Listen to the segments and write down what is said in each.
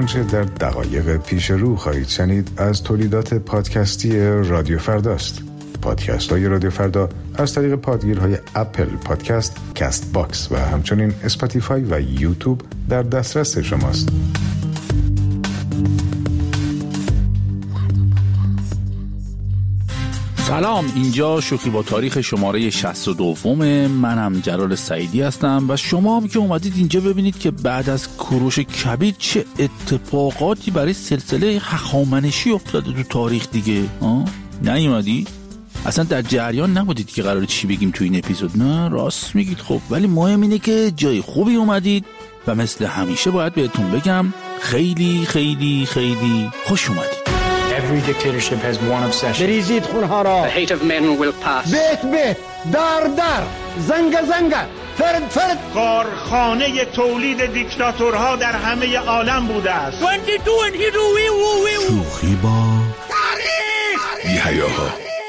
آنچه در دقایق پیش رو خواهید شنید از تولیدات پادکستی رادیو فرداست. پادکست های رادیو فردا از طریق پادگیرهای اپل پادکست، کست باکس و همچنین اسپاتیفای و یوتیوب در دسترس شماست. سلام، اینجا شوخی با تاریخ شماره 62. منم جلال سعیدی هستم و شما هم که اومدید اینجا ببینید که بعد از کوروش کبیر چه اتفاقاتی برای سلسله هخامنشی افتاده تو تاریخ دیگه. نیومدی؟ اصلا در جریان نبودید که قراره چی بگیم تو این اپیزود؟ نه راست میگید. خب ولی مهم اینه که جای خوبی اومدید و مثل همیشه باید بهتون بگم خیلی خیلی خیلی خوش اومدید. Every dictatorship has one obsession. بریزید خونها را. The hate of men will pass. بیت در زنگ فرد کارخانه تولید دیکتاتورها در همه عالم بوده است. 22 and here شوخی با تاریخ. یحیاها.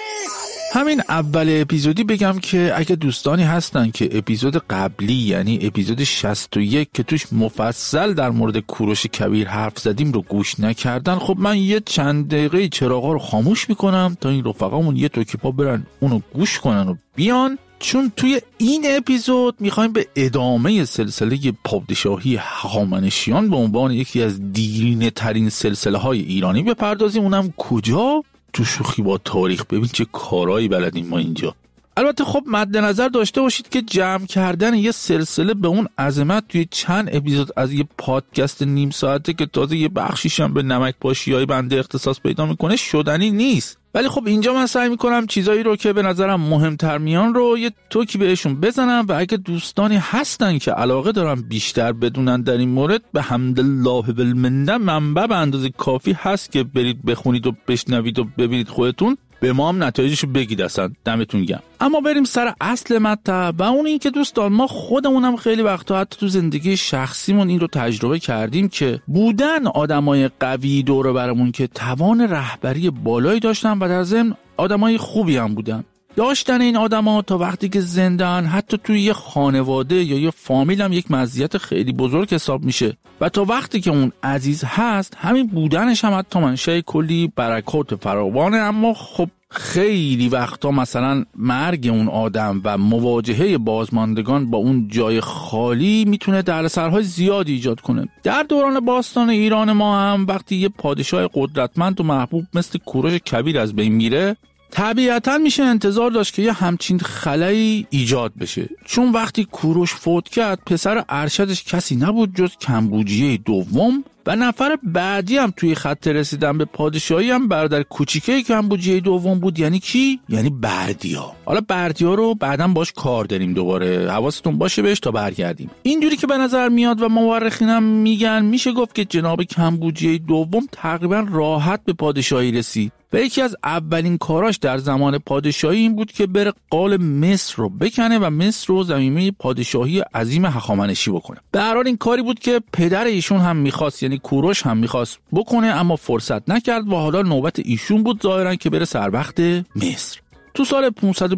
همین اول اپیزودی بگم که اگه دوستانی هستن که اپیزود قبلی یعنی اپیزود 61 که توش مفصل در مورد کوروش کبیر حرف زدیم رو گوش نکردن، خب من یه چند دقیقه چراغا رو خاموش میکنم تا این رفقامون یه توکیپا برن اونو گوش کنن و بیان، چون توی این اپیزود میخوایم به ادامه سلسله پادشاهی هخامنشیان به عنوان یکی از دیرینه ترین سلسله های ایرانی بپردازیم. اونم کجا؟ تو شوخی با تاریخ. ببین چه کارهایی بلدیم ما اینجا. البته خب مد نظر داشته باشید که جمع کردن یه سلسله به اون عظمت توی چند اپیزود از یه پادکست نیم ساعته که تازه یه بخشیش هم به نمک پاشیای بنده اختصاص پیدا میکنه شدنی نیست. ولی خب اینجا من سعی میکنم چیزایی رو که به نظرم مهمتر میان رو یه توکی بهشون بزنم و اگه دوستانی هستن که علاقه دارن بیشتر بدونن در این مورد، به حمدالله بالمنه منبع به اندازه کافی هست که برید بخونید و بشنوید و ببینید خودتون، به ما هم نتایجشو بگید. اصلا دمتون گرم. اما بریم سر اصل مطلب و اون این که دوستان ما خودمونم خیلی وقتا حتی تو زندگی شخصیمون این رو تجربه کردیم که بودن آدمای قوی دور برمون که توان رهبری بالایی داشتن و در ضمن آدمای خوبی هم بودن. داشتن این آدما تا وقتی که زنده‌ان حتی توی یه خانواده یا یه فامیل هم یک مزیت خیلی بزرگ حساب میشه و تا وقتی که اون عزیز هست همین بودنش هم حتی منشأ کلی برکات فراوانه. اما خب خیلی وقتا مثلا مرگ اون آدم و مواجهه بازماندگان با اون جای خالی میتونه دردسرهای زیادی ایجاد کنه. در دوران باستان ایران ما هم وقتی یه پادشاه قدرتمند و محبوب مثل کوروش کبیر از بین میره، طبیعتاً میشه انتظار داشت که یه همچین خلایی ایجاد بشه، چون وقتی کوروش فوت کرد پسر ارشدش کسی نبود جز کمبوجیه دوم و نفر بعدی هم توی خط رسیدن به پادشاهی هم برادر کوچیکه کمبوجیه دوم بود. یعنی کی؟ یعنی بردیا. حالا بردیا رو بعداً باش کار داریم، دوباره حواستون باشه بهش تا برگردیم. اینجوری که به نظر میاد و مورخینم میگن میشه گفت که جناب کمبوجیه دوم تقریباً راحت به پادشاهی رسید و یکی از اولین کاراش در زمان پادشاهی این بود که بره قال مصر رو بکنه و مصر رو زمینه پادشاهی عظیم هخامنشی بکنه. به هر حال این کاری بود که پدر ایشون هم میخواست، یعنی کوروش هم میخواست بکنه، اما فرصت نکرد و حالا نوبت ایشون بود ظاهرا که بره سر وقت مصر. تو سال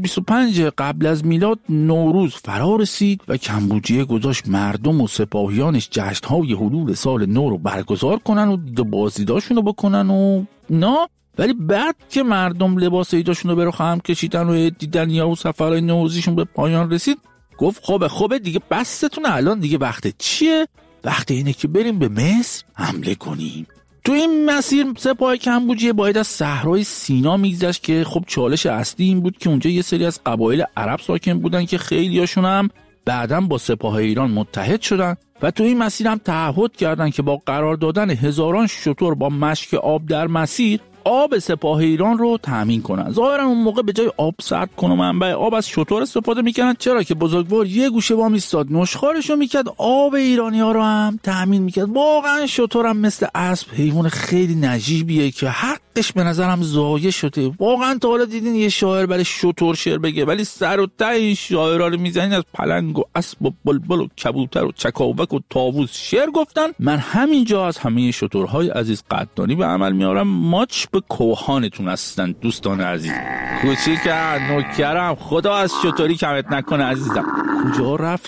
525 قبل از میلاد نوروز فرا رسید و کمبوجیه گذاشت مردم و سپاهیانش جشن‌های حلول سال نو رو برگزار کنن و دید و بازدیداشون رو بکنن و ولی بعد که مردم لباس عیداشون رو به رخ هم کشیدن و دیدن یا سفرهای نوروزیشون به پایان رسید، گفت خوبه دیگه بستتون، الان دیگه وقت چیه؟ وقت اینه که بریم به مصر حمله کنیم. تو این مسیر سپاه کمبوجیه باید از صحرای سینا میگذشت که خب چالش اصلی این بود که اونجا یه سری از قبایل عرب ساکن بودن که خیلیاشون هم بعداً با سپاه ایران متحد شدن و تو این مسیر هم تعهد کردن که با قرار دادن هزاران شتر با مشک آب در مسیر آب سپاه ایران رو تامین کنن. ظاهرا اون موقع به جای آب سرد کنه منبع آب از شتر استفاده میکنن، چرا که بزرگوار یه گوشه وام ایستاد نشخوارشو میکرد، آب ایرانی‌ها رو هم تامین میکرد. واقعا شتر هم مثل اسب حیوان خیلی نجیبیه که حقش به نظرم ضایع شده. واقعا تا حالا دیدین یه شاعر برای شتر شعر بگه؟ ولی سر و ته این شاعرها رو میزنین از پلنگ و اسب و بلبل و کبوتر و چکاوک و طاووس شعر گفتن. من همینجا از همه شترهای عزیز قدردانی به عمل میارم. ماچ به کوهانتون هستن دوستان عزیز. کوچیک نوکرم، خدا از شتری کمت نکنه عزیزم. کجا رفتیم؟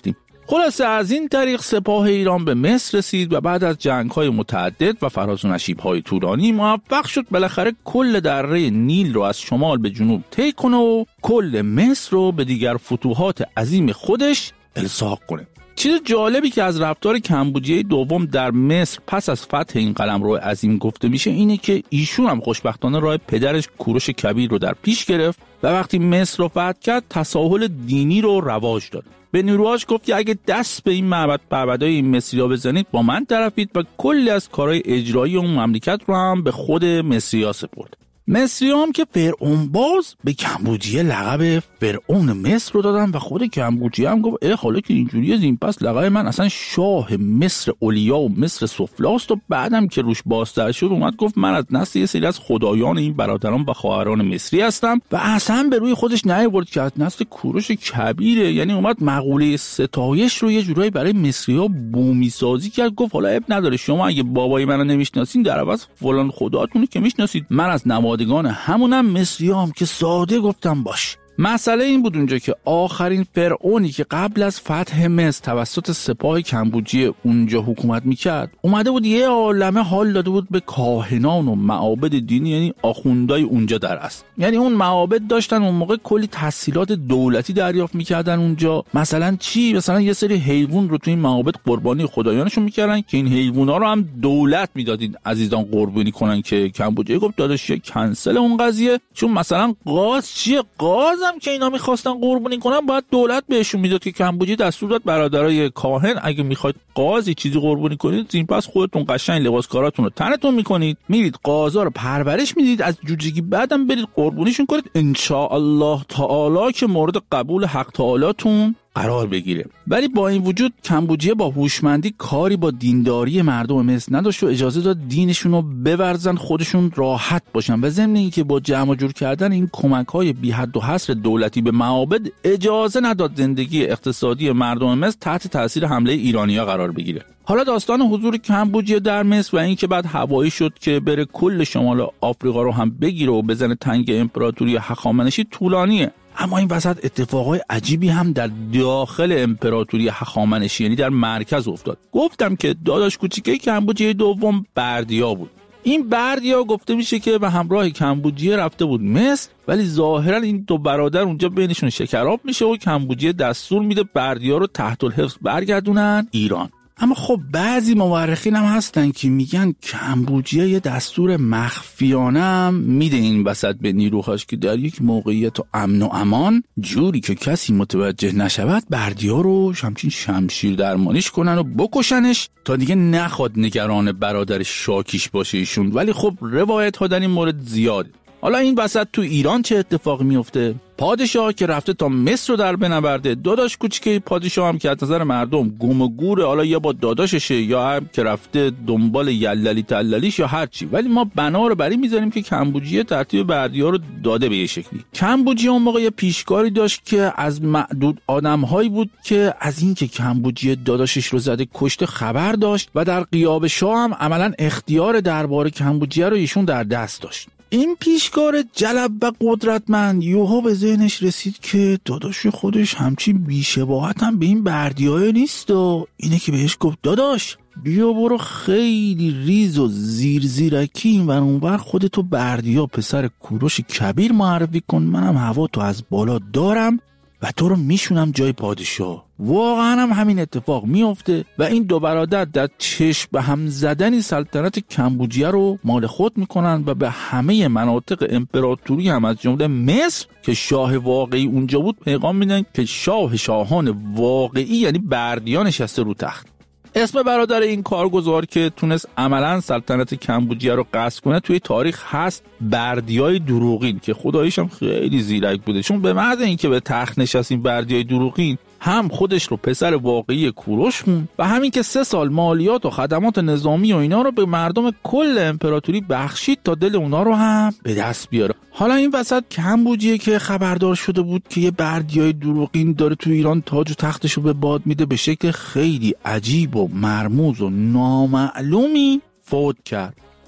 خلاصه از این طریق سپاه ایران به مصر رسید و بعد از جنگ‌های متعدد و فراز و نشیب‌های طولانی موفق شد بالاخره کل دره نیل رو از شمال به جنوب طی کنه و کل مصر رو به دیگر فتوحات عظیم خودش الساق کنه. چیز جالبی که از رفتار کمبوجیه دوم در مصر پس از فتح این قلمرو عظیم گفته میشه اینه که ایشون هم خوشبختانه راه پدرش کوروش کبیر رو در پیش گرفت و وقتی مصر رو فتح کرد تساهل دینی رو رواج داد. به نیروهاش گفت که اگه دست به این معبدهای این مصری‌ها بزنید با من طرفید و کلی از کارهای اجرایی اون مملکت رو هم به خود مصری‌ها سپرد. مصری‌ها هم که فرعون باز به کمبوجیه لقب فرعون مصر رو دادن و خود کمبوجیه هم گفت حالا که اینجوریه زین پس لقب من اصلا شاه مصر اولیا و مصر سفلاست. و بعدم که روش بازتر شد اومد گفت من از نسل یه سری از خدایان این برادران و خواهران مصری هستم و اصلا به روی خودش نیاورد که از نسل کوروش کبیره. یعنی اومد مقوله ستایش رو یه جورایی برای مصری‌ها بومی سازی کرد. گفت حالا اب نداره شما اگه بابای منو نمیشناسین در عوض فلان خداتونو که میشناسید من از نمادگان همونم مصریام که ساده گفتم باش. مسئله این بود اونجا که آخرین فرعونی که قبل از فتح مصر توسط سپاه کمبوجیه اونجا حکومت میکرد اومده بود یه عالمه حال داده بود به کاهنان و معابد دینی، یعنی آخوندای اونجا در اصل. یعنی اون معابد داشتن اون موقع کلی تسهیلات دولتی دریافت میکردن اونجا. مثلا چی؟ مثلا یه سری حیوان رو تو این معابد قربانی خدایانشون میکردن که این حیونا رو هم دولت میدادین عزیزان قربانی کنن. که کمبوجیه گفت داداش کنسل اون قضیه، چون مثلا قاز چیه؟ قاز که اینا میخواستن قربانی کنن باید دولت بهشون میداد که کمبوجیه دستور داد برادرای کاهن اگه میخواید قاز چیزی قربانی کنید زین پس خودتون قشنگ لباسکاراتون رو تنتون میکنید میرید قازا رو پرورش میدید از جوجگی بعدم برید قربونیشون کنید ان شاء الله تعالی که مورد قبول حق تعالیتون قرار بگیره. ولی با این وجود کمبوجیه با هوشمندی کاری با دینداری مردم مصر نداشت و اجازه داد دینشون رو بورزن خودشون راحت باشن و ضمن اینکه با جمع جور کردن این کمک‌های بی حد و حصر دولتی به معابد اجازه نداد زندگی اقتصادی مردم مصر تحت تاثیر حمله ایرانی‌ها قرار بگیره. حالا داستان حضور کمبوجیه در مصر و اینکه بعد هوایی شد که بره کل شمال آفریقا رو هم بگیره و بزنه تنگ امپراتوری هخامنشی طولانیه. اما این وسط اتفاقای عجیبی هم در داخل امپراتوری هخامنشی یعنی در مرکز افتاد. گفتم که داداش کوچیکه کمبوجیه دوم بردیا بود. این بردیا گفته میشه که به همراه کمبوجیه رفته بود مصر، ولی ظاهرا این دو برادر اونجا بینشون شکراب میشه و کمبوجیه دستور میده بردیا رو تحت الحفظ برگردونن ایران. اما خب بعضی مورخین هم هستن که میگن کمبوجیه یه دستور مخفیانه هم میده این وسط به نیروهاش که در یک موقعیت و امن و امان جوری که کسی متوجه نشود بردیا رو همچین شمشیر درمانیش کنن و بکشنش تا دیگه نخواد نگران برادر شاکیش باشه ایشون. ولی خب روایت ها در این مورد زیاده. حالا این وسط تو ایران چه اتفاقی میفته؟ پادشاه که رفته تا مصر رو در بنورده، داداش کوچیکه پادشاه هم که از نظر مردم گم و گوره، حالا یا با داداششه یا هم که رفته دنبال یللی تللیش یا هر چی، ولی ما بنا رو بر این میذاریم که کمبوجیه ترتیب بردیا رو داده به یه شکلی. کمبوجیه اون موقع یه پیشکاری داشت که از معدود آدم‌هایی بود که از این که کمبوجیه داداشش رو زده کشته خبر داشت و در غیاب شاه هم عملاً اختیار دربار کمبوجیه رو ایشون در دست داشت. این پیشکار جلب و قدرتمند یوها به ذهنش رسید که داداش خودش همچین بیشباهت هم به این بردیای نیست و اینه که بهش گفت داداش بیا برو خیلی ریز و زیرکی این ور اونور خودتو بردیا پسر کوروش کبیر معرفی کن، منم هوا تو از بالا دارم و تو رو میشونم جای پادشاه. واقعا هم همین اتفاق میفته و این دو برادر در چشم به هم زدنی سلطنت کمبوجیه رو مال خود میکنن و به همه مناطق امپراتوری هم از جمله مصر که شاه واقعی اونجا بود پیغام میدن که شاه شاهان واقعی یعنی بردیا نشسته رو تخت. اسم برادر این کارگزار که تونست عملاً سلطنت کمبوجیه رو غصب کنه توی تاریخ هست بردیای دروغین که خداییش هم خیلی زیرک بوده، چون به محض اینکه به تخت نشست این بردیای دروغین هم خودش رو پسر واقعی کوروش خوند و همین که 3 سال مالیات و خدمات نظامی و اینا رو به مردم کل امپراتوری بخشید تا دل اونا رو هم به دست بیاره. حالا این وسط کمبوجیه که خبردار شده بود که یه بردیای دروغین داره تو ایران تاج و تختش رو به باد میده به شکل خیلی عجیب و مرموز و نامعلومی فوت کرد.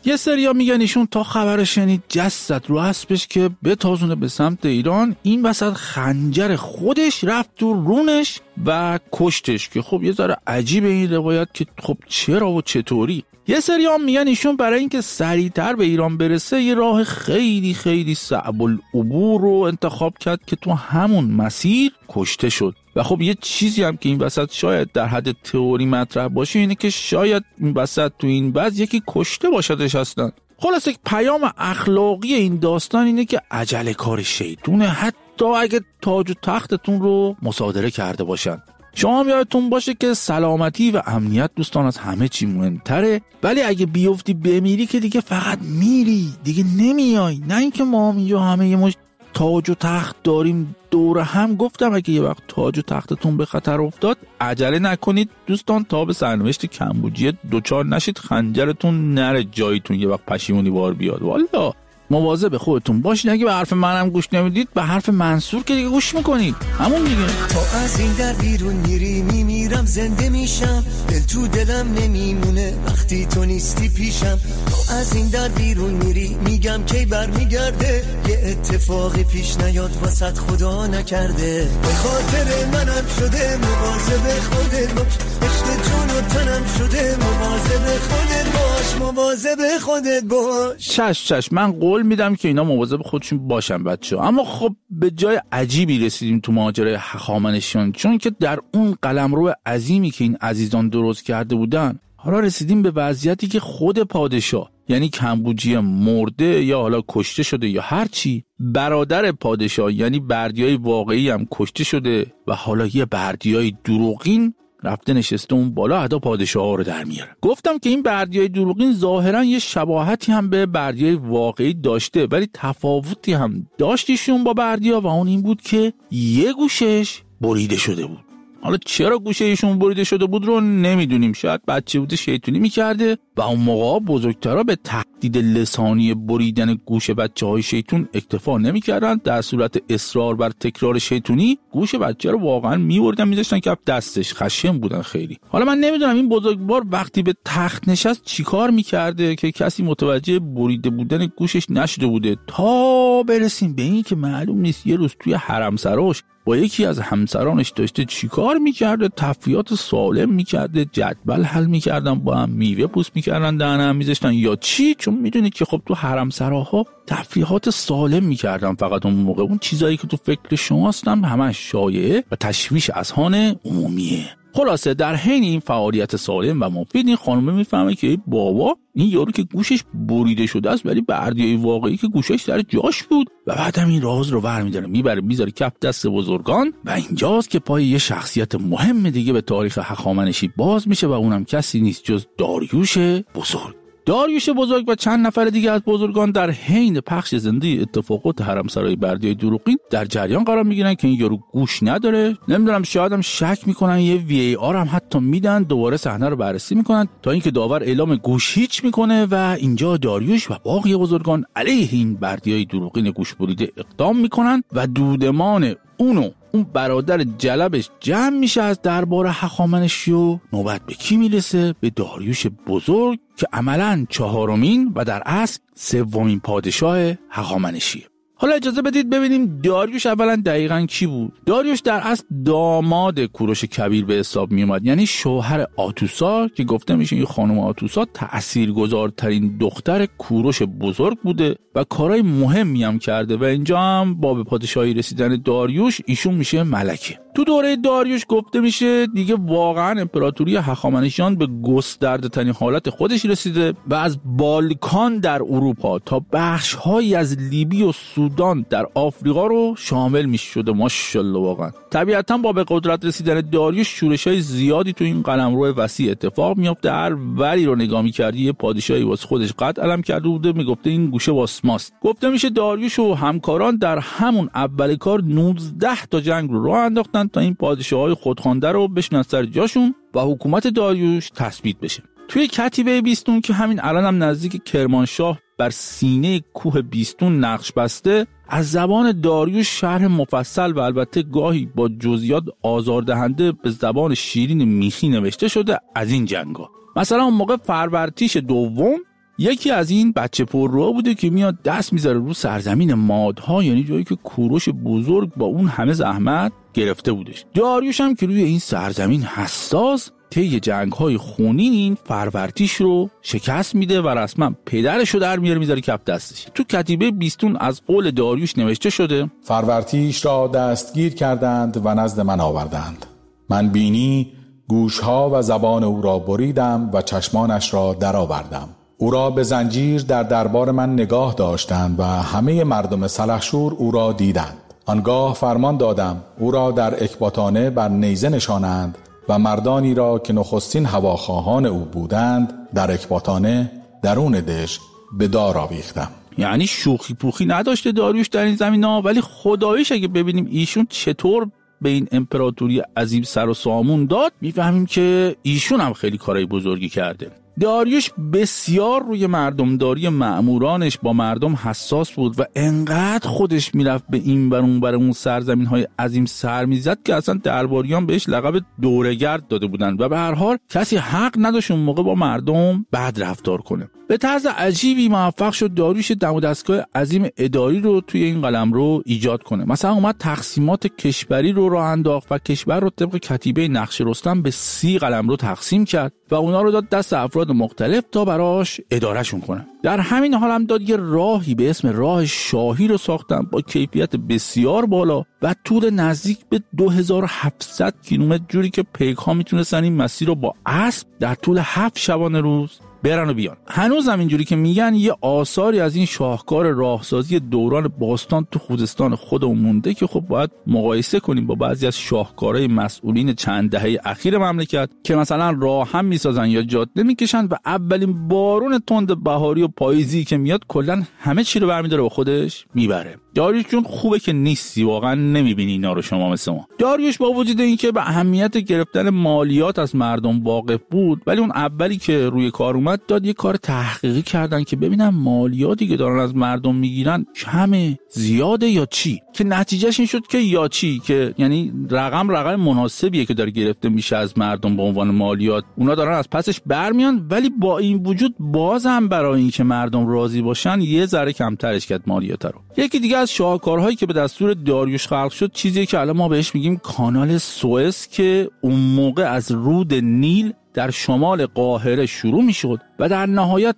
یه سریا میگن ایشون تا خبر شنید جسد رو اسبش که بتازونه به سمت ایران، این وسط خنجر خودش رفت تو رونش و کشتش، که خب یه ذره عجیبه این روایت که خب چرا و چطوری. یه سریا میگن ایشون برای اینکه سریعتر به ایران برسه یه راه خیلی خیلی صعب العبور رو انتخاب کرد که تو همون مسیر کشته شد. و خب یه چیزی هم که این وسط شاید در حد تئوری مطرح باشه اینه که شاید این وسط تو این بعض یکی کشته باشدش هستن. خلاصه پیام اخلاقی این داستان اینه که عجله کار شیطونه، حتی اگه تاج و تختتون رو مصادره کرده باشن. شما هم یادتون باشه که سلامتی و امنیت دوستان از همه چی مهمتره، ولی اگه بیفتی بمیری که دیگه فقط میری، دیگه نمیای. نه اینکه ما هم اینجا همه یه مش تاج و تخت داریم دور هم. گفتم اگه یه وقت تاج و تختتون به خطر افتاد عجله نکنید دوستان تا به سرنوشت کمبوجیه دوچار نشید، خنجرتون نره جایتون یه وقت پشیمونی بار بیاد. والا مواظب خودتون باشید. اگه به حرف منم گوش نمیدید به حرف منصور که دیگه گوش میکنید، همون دیگه. تا از این در بیرون میری میمیرم زنده میشم، دل تو دلم نمیمونه وقتی تو نیستی پیشم. تا از این در بیرون میری میگم کی برمیگرده، یه اتفاقی پیش نیاد واسط خدا نکرده. به خاطر منم شده مواظب خودت باش، عشق جون و تنم شده مواظب خودت باش، مواظب خودت باش. چش من قول میدم که اینا مواظب خودشون باشن بچه‌ها. اما خب به جای عجیبی رسیدیم تو ماجرای هخامنشیان، چون که در اون قلمرو عظیمی که این عزیزان درست کرده بودن حالا رسیدیم به وضعیتی که خود پادشاه، یعنی کمبوجیه مرده یا حالا کشته شده یا هر چی، برادر پادشاه یعنی بردیای واقعی هم کشته شده و حالا یه بردیای دروغین رفته نشسته اون بالا ادا پادشاه ها رو در میاره. گفتم که این بردیای دروغین ظاهرا یه شباهتی هم به بردیای واقعی داشته، ولی تفاوتی هم داشتیشون با بردیا و اون این بود که یه گوشش بریده شده بود. حالا چرا گوشه ایشون بریده شده بود رو نمیدونیم، شاید بچه بوده شیطونی میکرده و اون موقع بزرگترا به تهدید لسانی بریدن گوش بچه های شیطون اکتفا نمیکردن، در صورت اصرار بر تکرار شیطونی گوش بچه رو واقعا میبردن میذاشتن کف دستش. خشن بودن خیلی. حالا من نمیدونم این بزرگوار وقتی به تخت نشست چیکار میکرده که کسی متوجه بریده بودن گوشش نشده بوده، تا برسیم به این که معلوم نیست یه روز توی حرم سراش با یکی از همسرانش داشته چیکار میکرده، تفریحات سالم میکرده، جدول حل میکردن با هم، میوه پوست میکردن دهن هم میذاشتن یا چی، چون میدونید که خب تو حرم سراها تفریحات سالم میکردن. فقط اون موقع اون چیزایی که تو فکر شماست هم همش شایعه و تشویش اذهان عمومیه. خلاصه در حین این فعالیت سالم و مفید این خانم میفهمه که بابا این یارو که گوشش بریده شده است ولی بردیای واقعی که گوشش در جاش بود، و بعدم این راز رو برمی‌داره میذاره کف دست بزرگان. و اینجاست که پای یه شخصیت مهم دیگه به تاریخ هخامنشی باز میشه و اونم کسی نیست جز داریوش بزرگ. داریوش بزرگ و چند نفر دیگه از بزرگان در حین پخش زنده اتفاقات حرمسرای بردیای دروغین در جریان قرار میگیرن که این یارو گوش نداره. نمیدونم شاید هم شک میکنن، یه VAR هم حتی میدن، دوباره صحنه رو بررسی میکنن تا اینکه داور اعلام گوش هیچ میکنه و اینجا داریوش و باقی بزرگان علیه این بردیای دروغین گوش بریده اقدام میکنن و دودمان اون برادر جلبش جمع میشه از دربار هخامنشی و نوبت به کی میرسه؟ به داریوش بزرگ که عملاً 4مین و در اصل 3مین پادشاه هخامنشیه. حالا اجازه بدید ببینیم داریوش اولا دقیقاً کی بود. داریوش در اصل داماد کوروش کبیر به حساب می اومد، یعنی شوهر آتوسا که گفته میشه این خانم آتوسا تأثیرگذارترین دختر کوروش بزرگ بوده و کارهای مهمی هم کرده و اینجا هم با به پادشاهی رسیدن داریوش ایشون میشه ملکه. تو دوره داریوش گفته میشه دیگه واقعا امپراتوری هخامنشیان به گسترده ترین حالت خودش رسیده و از بالکان در اروپا تا بخش‌هایی از لیبی و سودان در آفریقا رو شامل میشده. ماشاءالله واقعا. طبیعتا با به قدرت رسیدن داریوش شورش‌های زیادی تو این قلمرو وسیع اتفاق میفته. هر وری رو نگاه می‌کردی یه پادشاهی واسه خودش قد علم کرده بوده، میگفته این گوشه واسه ماست. گفته میشه داریوش و همکاران در همون اول کار 19 تا جنگ رو راه انداختن تا این پادشاه‌های خودخوانده رو بشنن سر جاشون و حکومت داریوش تثبیت بشه. توی کتیبه بیستون که همین الان هم نزدیک کرمانشاه بر سینه کوه بیستون نقش بسته، از زبان داریوش شرح مفصل و البته گاهی با جزئیات آزاردهنده به زبان شیرین میخی نوشته شده از این جنگا. مثلا اون موقع فروردین دوم یکی از این بچه پررو بوده که میاد دست میذاره رو سرزمین مادها، یعنی جایی که کوروش بزرگ با اون همه زحمت گرفته بودش. داریوش هم که روی این سرزمین حساس، طی جنگ‌های خونین این فرورتیش رو شکست میده و رسما پدرش رو در میاره میذاره کف دستش. تو کتیبه بیستون از قول داریوش نوشته شده: فرورتیش را دستگیر کردند و نزد من آوردند. من بینی گوشها و زبان او را بریدم و چشمانش را درآوردم. او را به زنجیر در دربار من نگاه داشتند و همه مردم سلحشور او را دیدند. آنگاه فرمان دادم او را در اکباتانه بر نیزه نشانند و مردانی را که نخستین هواخواهان او بودند در اکباتانه درون دشت به دار آویختم. یعنی شوخی پوخی نداشته داریوش در این زمینا، ولی خداییش اگه ببینیم ایشون چطور به این امپراتوری عظیم سر و سامون داد، میفهمیم که ایشون هم خیلی کارهای بزرگی کرده. داریوش بسیار روی مردمداری مأمورانش با مردم حساس بود و انقدر خودش میرفت به این بر اون بر اون سرزمین‌های عظیم سر میزد که اصلا درباریان بهش لقب دوره‌گرد داده بودن و به هر حال کسی حق نداشت اون موقع با مردم بد رفتار کنه. به طرز عجیبی موفق شد داریوش دم و دستگاه عظیم اداری رو توی این قلمرو ایجاد کنه. مثلا اومد تقسیمات کشوری رو راه انداخت و کشور رو طبق کتیبه نقش رستم به 30 قلمرو تقسیم کرد و اونا رو داد دست افراد مختلف تا براش ادارهشون کنن. در همین حال هم داد یه راهی به اسم راه شاهی رو ساختن با کیفیت بسیار بالا و طول نزدیک به 2700 کیلومتر، جوری که پیک‌ها میتونستن این مسیر رو با اسب در طول 7 شبانه روز برن و بیان. هنوز هم اینجوری که میگن یه آثاری از این شاهکار راهسازی دوران باستان تو خوزستان خودمون مونده که خب باید مقایسه کنیم با بعضی از شاهکارهای مسئولین چند دهه اخیر مملکت که مثلا راه هم میسازن یا جاده میکشن و اولین بارون تند بهاری و پاییزی که میاد کلا همه چی رو برمیداره با خودش میبره. داریوش جون خوبه که نیستی، واقعا نمیبینی اینا رو شما مثل ما. داریوش با وجود اینکه به اهمیت گرفتن مالیات از مردم واقف بود، ولی اون اولی که روی کار اومد داد یه کار تحقیقی کردن که ببینن مالیاتی که دارن از مردم میگیرن کمه، زیاده یا چی، که نتیجهش این شد که یا چی، که یعنی رقم مناسبیه که داره گرفته میشه از مردم به عنوان مالیات، اونا دارن از پسش برمیان، ولی با این وجود بازم برای اینکه مردم راضی باشن یه ذره کمترش کرد مالیات رو. یکی دیگه از شاهکارهایی که به دستور داریوش خلق شد چیزی که الان ما بهش میگیم کانال سوئز، که اون موقع از رود نیل در شمال قاهره شروع میشد و در نهایت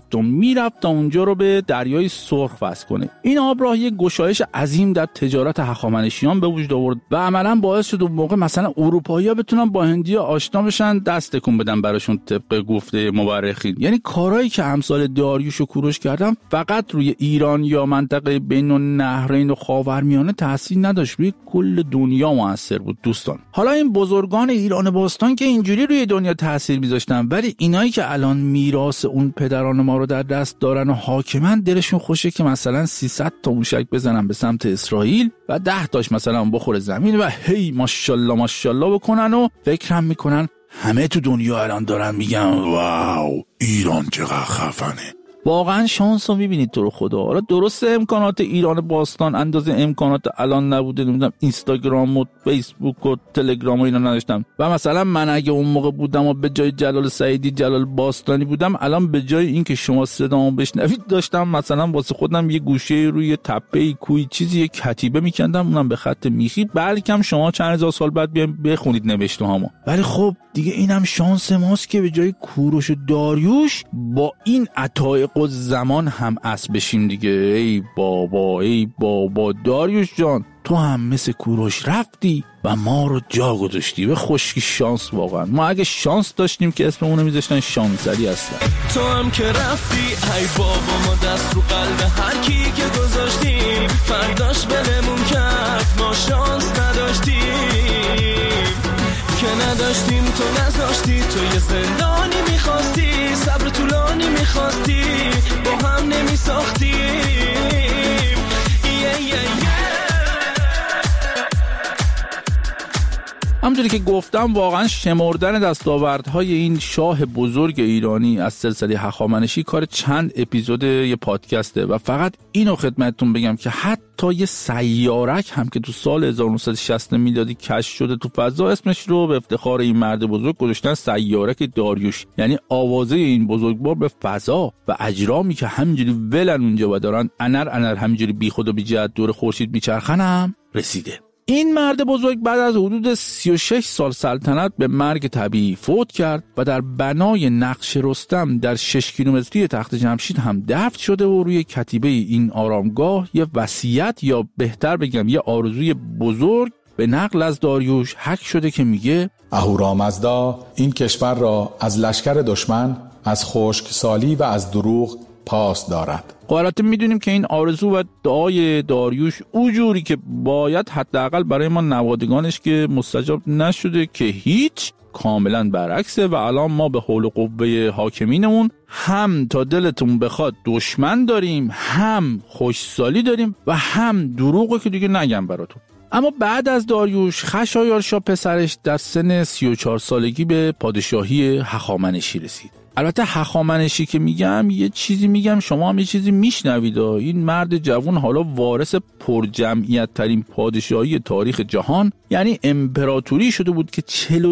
میرفت اونجا رو به دریای سرخ وصل کنه. این آبراه یک گشایش عظیم در تجارت هخامنشیان به وجود آورد و عملاً باعث شد اون موقع مثلا اروپایی‌ها بتونن با هندی‌ها آشنا بشن، دست تکون بدن براشون طبق گفته مورخین. یعنی کارهایی که امثال داریوش و کوروش کردن فقط روی ایران یا منطقه بین النهرین و خاورمیانه تاثیر نداشت، روی کل دنیا موثر بود دوستان. حالا این بزرگان ایران باستان که اینجوری روی دنیا تاثیر می‌ذاشتن، ولی اینایی که الان میراث اون پدران ما رو در دست دارن و حاکمن، دلشون خوشه که مثلا 300 تا موشک بزنن به سمت اسرائیل و 10 تاش مثلا بخوره زمین و هی ماشاءالله بکنن و فکرم میکنن همه تو دنیا الان دارن میگن واو ایران چقدر خفنه. واقعا شانس رو میبینید تو رو خدا. حالا درسته امکانات ایران باستان اندازه امکانات الان نبوده، نمیدونم اینستاگرام و فیسبوک و تلگرام و اینا نداشتم، و مثلا من اگه اون موقع بودم و به جای جلال سعیدی جلال باستانی بودم، الان به جای این که شما صدامو بشنوید داشتم مثلا واسه خودم یه گوشه روی تپه کوی چیزی یه کتیبه میکندم، اونم به خط میخی، بلکم شما چند هزار سال بعد بیاین بخونید نوشته‌هامو. ولی خب دیگه اینم شانس ماست که به جای کوروش و داریوش با این عطای زمان هم اسب بشیم دیگه. ای بابا داریوش جان، تو هم مثل کوروش رفتی و ما رو جا گذاشتی. به خشکی شانس، واقعا ما اگه شانس داشتیم که اسممونو میذاشتن شانسری اصلا. تو هم که رفتی ای بابا، ما دست رو قلب هر کی که گذاشتیم، فرداش بلمون کرد ما شانس نداشتیم، که نداشتیم تو نذاشتی، تو یه زندانی میخواستی، صبر طولانی میخواستی، با هم نمیساختیم. همونطوری که گفتم واقعا شمردن دستاوردهای این شاه بزرگ ایرانی از سلسله هخامنشی کار چند اپیزود یه پادکسته و فقط اینو خدمتتون بگم که حتی یه سیارک هم که تو سال 1960 میلادی کشف شده تو فضا اسمش رو به افتخار این مرد بزرگ گذاشتن سیارک داریوش، یعنی آوازه این بزرگوار به فضا و اجرامی که همینجوری ولن اونجا و دارن انر همینجوری بی خود و بی جهت دور خورشید میچرخن هم رسیده. این مرد بزرگ بعد از حدود 36 سال سلطنت به مرگ طبیعی فوت کرد و در بنای نقش رستم در 6 کیلومتری تخت جمشید هم دفن شده و روی کتیبه این آرامگاه یه وصیت یا بهتر بگم یه آرزوی بزرگ به نقل از داریوش حک شده که میگه اهورامزدا این کشور را از لشکر دشمن، از خشکسالی و از دروغ پاس دارد. البته میدونیم که این آرزو و دعای داریوش اونجوری که باید حداقل برای ما نوادگانش که مستجاب نشده که هیچ، کاملا برعکسه و الان ما به حول و قوه حاکمینمون هم تا دلتون بخواد دشمن داریم، هم خوشسالی داریم و هم دروغو که دیگه نگم براتون. اما بعد از داریوش خشایارشا پسرش در سن 34 سالگی به پادشاهی هخامنشی رسید. البته هخامنشی که میگم یه چیزی میگم شما هم یه چیزی میشنوید. این مرد جوان حالا وارث پرجمعیت ترین پادشاهی تاریخ جهان، یعنی امپراتوری شده بود که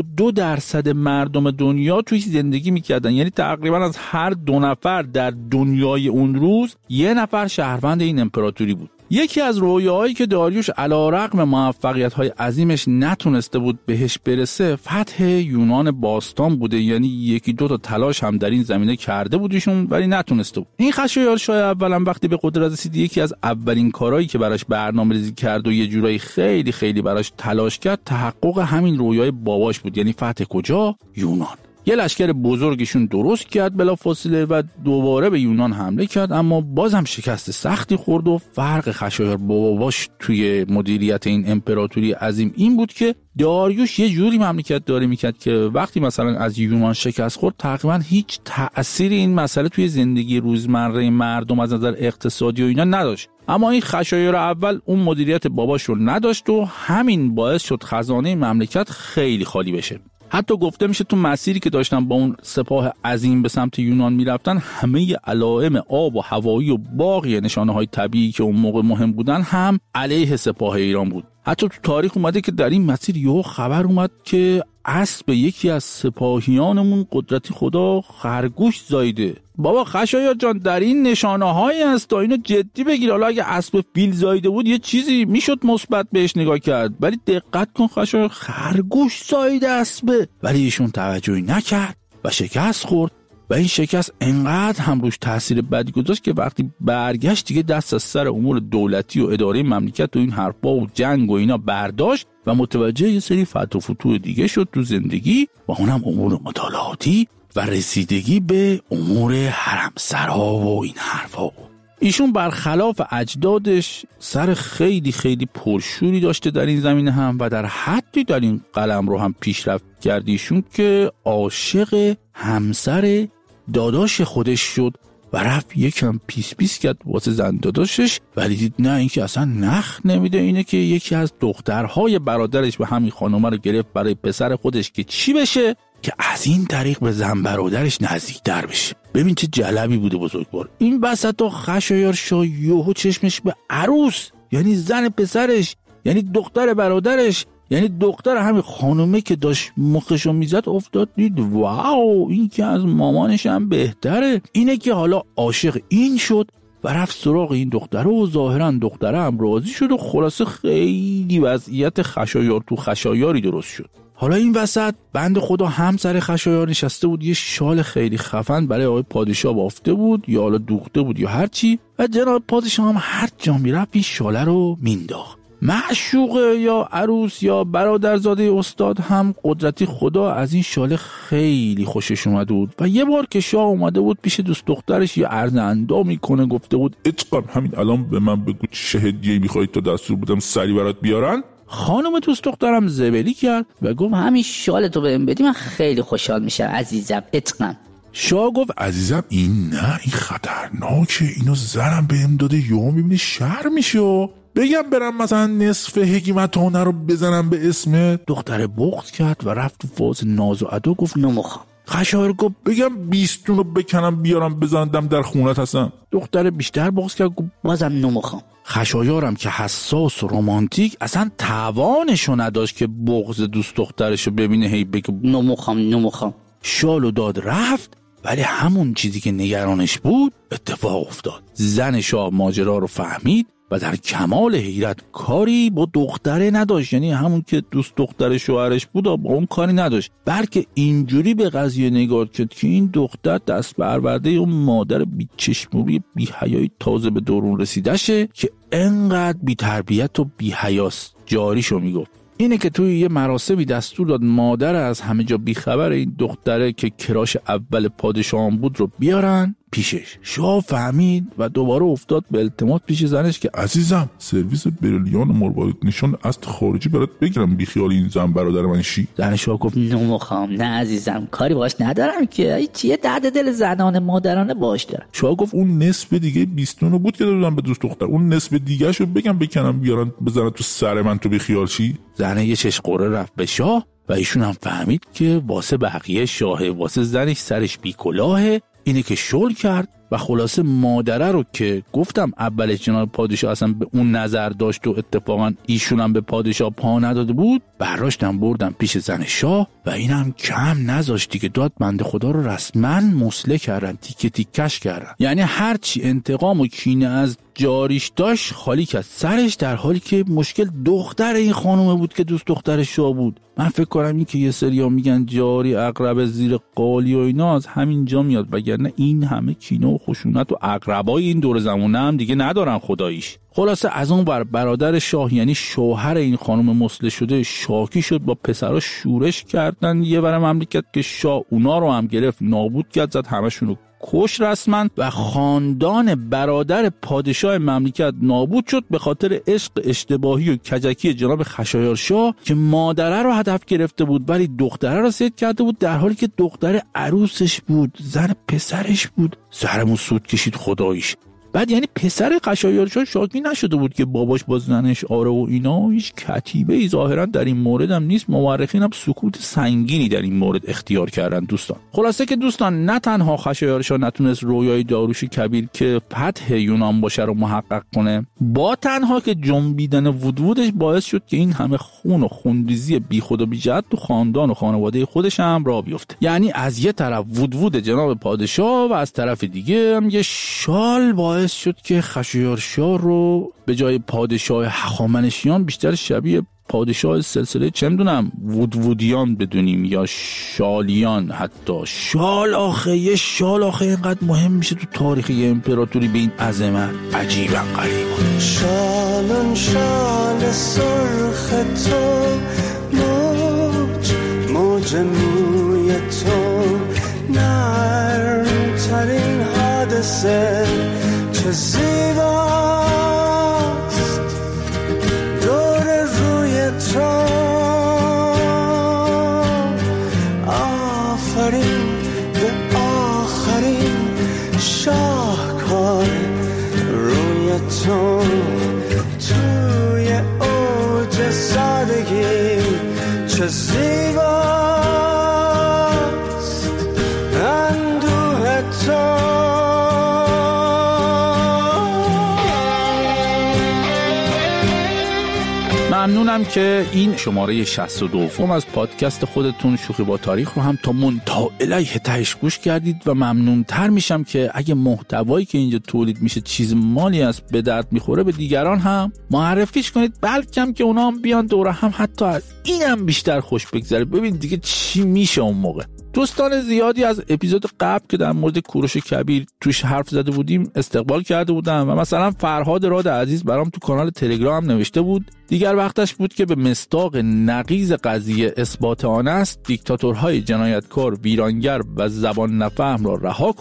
42% مردم دنیا توی زندگی میکردن، یعنی تقریبا از هر 2 نفر در دنیای اون روز 1 نفر شهروند این امپراتوری بود. یکی از رویاهایی که داریوش علیرغم موفقیت‌های عظیمش نتونسته بود بهش برسه فتح یونان باستان بوده، یعنی 1-2 تا تلاش هم در این زمینه کرده بودیشون ولی نتونسته بود. این خشایارشا اولا وقتی به قدرت رسید یکی از اولین کارهایی که براش برنامه‌ریزی کرد و یه جورایی خیلی خیلی براش تلاش کرد تحقق همین رویای باباش بود، یعنی فتح کجا؟ یونان. یه لشکر بزرگشون درست کرد بلافاصله و دوباره به یونان حمله کرد، اما بازم شکست سختی خورد و فرق خشایار باباش توی مدیریت این امپراتوری عظیم این بود که داریوش یه جوری مملکت داره میکرد که وقتی مثلا از یونان شکست خورد تقریبا هیچ تأثیری این مسئله توی زندگی روزمره مردم از نظر اقتصادی و اینا نداشت. اما این خشایار اول اون مدیریت باباش رو نداشت و همین باعث شد خزانه مملکت خیلی خالی بشه. حتی گفته میشه تو مسیری که داشتن با اون سپاه عظیم به سمت یونان میرفتن همه علائم آب و هوایی و باقی نشانه‌های طبیعی که اون موقع مهم بودن هم علیه سپاه ایران بود. حتی تو تاریخ اومده که در این مسیر یهو خبر اومد که اسب یکی از سپاهیانمون قدرتی خدا خرگوش زایده. بابا خشایار جان در این نشانه‌هایی هست تا اینو جدی بگیر. حالا اگه اسب فیل زایده بود یه چیزی میشد مثبت بهش نگاه کرد، ولی دقت کن خشایار خرگوش زایده اسبه، ولی ایشون توجهی نکرد و شکست خورد و این شکست انقدر هم روش تاثیر بدی گذاشت که وقتی برگشت دیگه دست از سر امور دولتی و اداره مملکت و این حرفا و جنگ و اینا برداشت و متوجه یه سری فتح و فتوح دیگه شد تو زندگی و اونم امور مطالعاتی و رسیدگی به امور حرمسرا و این حرفا. ایشون برخلاف اجدادش سر خیلی خیلی پرشوری داشته در این زمینه هم و در حدی در این قلم رو هم پیشرفت کرد ایشون که عاشق همسر داداش خودش شد و رفت یکم پیس کرد واسه زن داداشش، ولی دید نه این که اصلا نخ نمیده، اینه که یکی از دخترهای برادرش به همین خانومه رو گرفت برای پسر خودش که چی بشه؟ که از این طریق به زن برادرش نزدیکتر بشه. ببین چه جلبی بوده بزرگوار. این وسطا خشایارشا یهو چشمش به عروس، یعنی زن پسرش، یعنی دختر برادرش، یعنی دختر همین خانومه که داشت مخشو میزد افتاد، دید واو این که از مامانش هم بهتره. اینه که حالا عاشق این شد و رفت سراغ این دختره و ظاهرا دختره هم راضی شد و خلاصه خیلی وضعیت خشایار تو خشایاری درست شد. حالا این وسط بند خدا هم سر خشایار نشسته بود، یه شال خیلی خفن برای آقای پادشاه بافته بود یا حالا دوخته بود یا هرچی، و جناب پادشاه هم هر جا میرفت این شاله رو مینداخت. معشوقه یا عروس یا برادرزاده استاد هم قدرتی خدا از این شاله خیلی خوشش اومده بود و یه بار که شاه اومده بود پیش دوست دخترش یه عرض اندام میکنه، گفته بود اتقان همین الان به من بگو چه هدیه‌ای میخوای تا دستور بدم سری برات بیارن. خانم دوست دخترم زبلی کرد و گفت همین شالتو بهم بدی من خیلی خوشحال میشم عزیزم اتقن. شاه گفت عزیزم این نه، این خطرناکه، اینو زنم بهم داده یهو میبینی شر میشه. بگم برم مثلا نصف حکمتانه رو بزنم به اسم. دختر بغض کرد و رفت تو فاز ناز و ادا، گفت نمیخوام. خشایار گفت بگم 20 رو بکنم بیارم بزندم در خونت هستم. دختر بیشتر بغض کرد، گفت بازم نمیخوام. خشایارم که حساس و رمانتیک اصلا توانشو نداشت که بغض دوست دخترشو ببینه هی بگه نمیخوام. شالو داد رفت، ولی همون چیزی که نگرانش بود اتفاق افتاد. زن شاه ماجرا رو فهمید و در کمال حیرت کاری با دختره نداشت، یعنی همون که دوست دختر شوهرش بود با اون کاری نداشت، بلکه اینجوری به قضیه نگاه کرد که این دختر دست برورده اون مادر بیچشموری بی‌حیایی تازه به درون رسیده شه که انقدر بی‌تربیت و بی‌حیاست. جاریشو میگفت. اینه که توی یه مراسمی دستور داد مادر از همه جا بیخبر این دختره که کراش اول پادشاهان بود رو بیارن پیشش. شاه فهمید و دوباره افتاد به التماس پیش زنش که عزیزم سرویس بریلیان و مروارید نشان از خارجی برات بگیرم، بیخیال این زن برادر من شی. زن شاه گفت نمیخوام، نه عزیزم کاری باش ندارم که، چیه درد دل زنان مادرانه باش دارم. شاه گفت اون نصف دیگه 20 رو بود که دادم به دوست دختر، اون نصف دیگه شو بگم بکنم بیارن بزنن تو سر من تو بیخیال شی. زن یه چش قره رفت به شاه و ایشون هم فهمید که واسه بقیه شاهه، واسه زنش سرش بیکلاهه. اینه که شل کرد و خلاصه مادره رو که گفتم اولش جناب پادشاه اصلا به اون نظر داشت و اتفاقا ایشون هم به پادشاه پا نداده بود، برداشتن بردن پیش زن شاه و اینم کم نذاشتی که داد بنده خدا رو رسما مسله کردن، تیکه تیکش کردن. یعنی هرچی انتقام و کینه از جاریش داشت خالی کرد سرش، در حالی که مشکل دختر این خانومه بود که دوست دختر شاه بود. من فکر کنم این که یه سریا میگن جاری عقرب زیر قالی و اینا از همین جا میاد، وگرنه این همه کینه و خشونت و عقربای این دور زمونه هم دیگه ندارن خداییش. خلاصه از اون برادر شاه یعنی شوهر این خانم مسله شده شاکی شد، با پسرها شورش کردن یه ور مملکت که شاه اونا رو هم گرفت نابود کرد، زد همشون رو کش رسما و خاندان برادر پادشاه مملکت نابود شد به خاطر عشق اشتباهی و کجکی جناب خشایار شاه که مادره رو هدف گرفته بود ولی دختره رو صید کرده بود، در حالی که دختر عروسش بود، زن پسرش بود. سرمون سود کشید خداییش. بعد یعنی پسر خشایار شاه شاکی نشده بود که باباش با زنش آره و اینا، هیچ کتیبه ای ظاهرا در این مورد هم نیست. مورخین هم سکوت سنگینی در این مورد اختیار کردن دوستان. خلاصه که دوستان نه تنها خشایار شاه نتونست رویای داریوش کبیر که فتح یونان باشه رو محقق کنه، با تنها که جنبیدن وودوودش باعث شد که این همه خون و خونریزی بیخود و بی‌جهت تو خاندان و خانواده خودش هم راه بیفته. یعنی از یه طرف وودوود جناب پادشاه و از طرف دیگه هم یه شال باعث شد که خشایار شاه رو به جای پادشاه هخامنشیان بیشتر شبیه پادشاه سلسله چه میدونم وودوودیان بدونیم یا شالیان. حتی شال آخه اینقدر مهم میشه تو تاریخ یه امپراتوری به این عظمت. عجیبا غریبا. شالون شال سرخ تو، موج موی تو، نرم ترین حادثه چه زیباست دور روی تو. آفرین به آخرین شاهکار روی تو، توی اوج سادگی چه زیباست اندوه تو. ممنونم که این شماره 62 از پادکست خودتون شوخی با تاریخ رو هم تا منتهی الیه تهش گوش کردید و ممنونتر میشم که اگه محتوایی که اینجا تولید میشه چیز مالی است به درد میخوره به دیگران هم معرفیش کنید، بلکم که اونا هم بیان دوره هم حتی از اینم بیشتر خوش بگذره. ببین دیگه چی میشه اون موقع. دوستان زیادی از اپیزود قبل که در مورد کوروش کبیر توش حرف زده بودیم استقبال کرده بودن و مثلا فرهاد راد عزیز برام تو کانال تلگرام نوشته بود دیگر وقتش بود که به مصداق نقیض قضیه اثبات آن است دیکتاتورهای جنایتکار، ویرانگر و زبان نفهم را رها کنید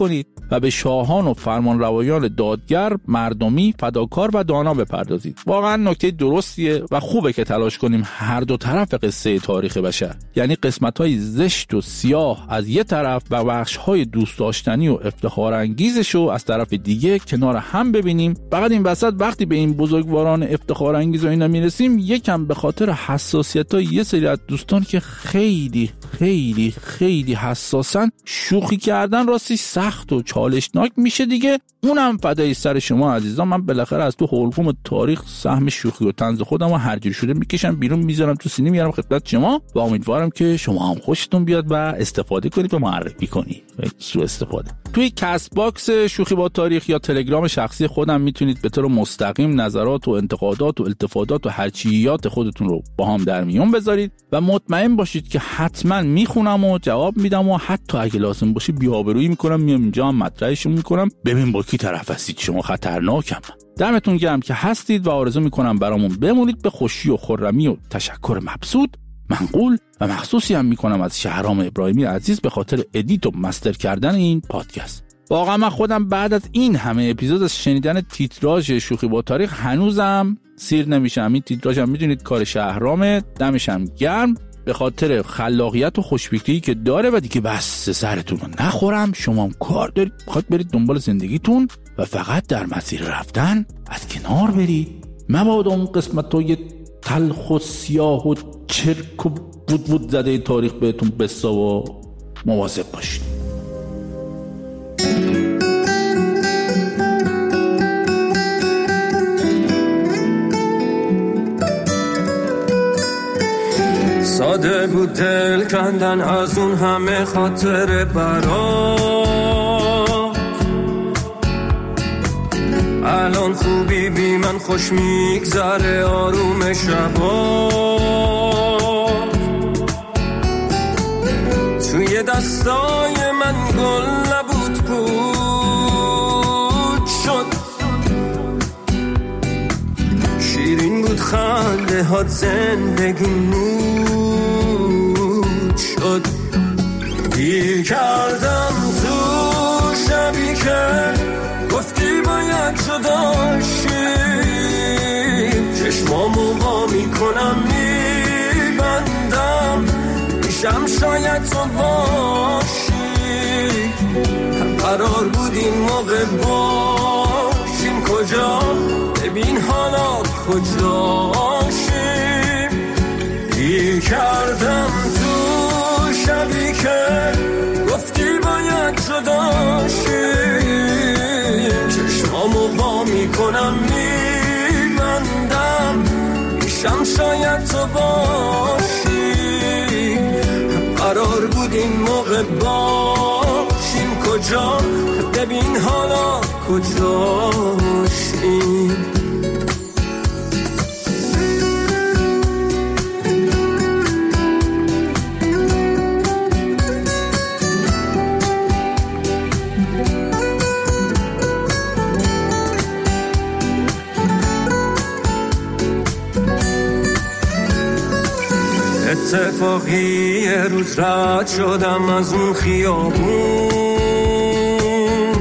و به شاهان و فرمانروایان دادگر، مردمی، فداکار و دانا بپردازید. واقعا نکته درستیه و خوبه که تلاش کنیم هر دو طرف قصه تاریخ بشر، یعنی قسمت‌های زشت و سیاه از یه طرف و بخش‌های دوست داشتنی و افتخار انگیزشو از طرف دیگه کنار هم ببینیم. فقط این وسط وقتی به این بزرگواران افتخار انگیز و اینا میرسیم، یکم به خاطر حساسیت‌های یه سری از دوستان که خیلی خیلی خیلی حساسن، شوخی کردن راستی سخت و چالشناک میشه دیگه. اونم فدای سر شما عزیزان، من بالاخره از تو حلقوم تاریخ سهم شوخی و طنز خودم رو هر جوری شده میکشم بیرون، میذارم تو سینه، میارم خدمت شما و امیدوارم که شما هم خوشتون بیاد و استفاده کنید و معرفی کنید. سوء استفاده. توی کست باکس شوخی با تاریخ یا تلگرام شخصی خودم میتونید به طور مستقیم نظرات و انتقادات و التفاتات و هرچیات خودتون رو با هم در میون بذارید و مطمئن باشید که حتما میخونم و جواب میدم و حتی اگه لازم باشه بی‌آبرویی میکنم، میام اینجا هم مطرحشون میکنم. ببین با کی طرف هستید، شما خطرناکم. دمتون گرم که هستید و آرزو میکنم برامون بمونید به خوشی و خرمی و تشکر مبسوط، منقول و مخصوصی هم میکنم از شهرام ابراهیمی عزیز به خاطر ادیت و مستر کردن این پادکست. واقعا من خودم بعد از این همه اپیزود از شنیدن تیتراژ شوخی با تاریخ هنوزم سیر نمیشم. این تیتراژ هم میدونید کار شهرامه، دمشم گرم به خاطر خلاقیت و خوشفکری که داره و دیگه بس سرتون رو نخورم. شما هم کار دارید، بخواد برید دنبال زندگیتون و فقط در مسیر رفتن از کنار برید، مبادا اون قسمت‌های تلخ و سیاه و چرک و بود زده تاریخ بهتون بسا و مواظب باشید. ساده بود دل کندن از اون همه خاطر برات، الان خوبی بی من خوش میگذره آروم شبات، توی دستای من گل نبود پود شد، شیرین بود خنده هات زندگی نود شد، گیر کردم تو شبی که گفتی باید جدا شیم، چشمامو وا میکنم میبندم، میشم شاید تو باشی، قرار بود این موقع باشیم، کجا ببین حالا کجاشیم، گیر کردم تو شبی که گفتی باید جدا شیم، چشمامو وا میکنم میبندم، میشم شاید تو باشی، قرار بود این موقع باشیم، کجا ببین حالا کجاشیم. اتفاقی یه روز رد شدم از اون خیابون،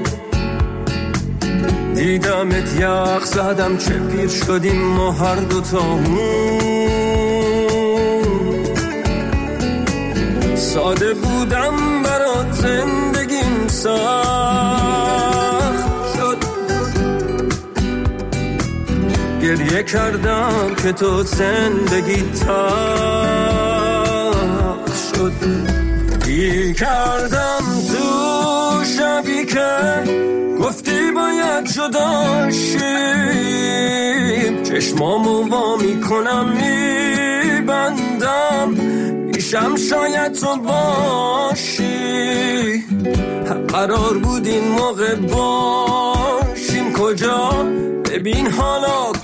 دیدمت یخ زدم چه پیر شدیم ما هر دوتامون، ساده بودم برات زندگیم سخت شد، گریه کردم که تو زندگی تلخ شد، گیر کردم تو شبی که گفتی باید جدا شیم، چشمامو وا میکنم میبندم، میشم شاید تو باشی، قرار بود این موقع باشیم، کجا ببین حالا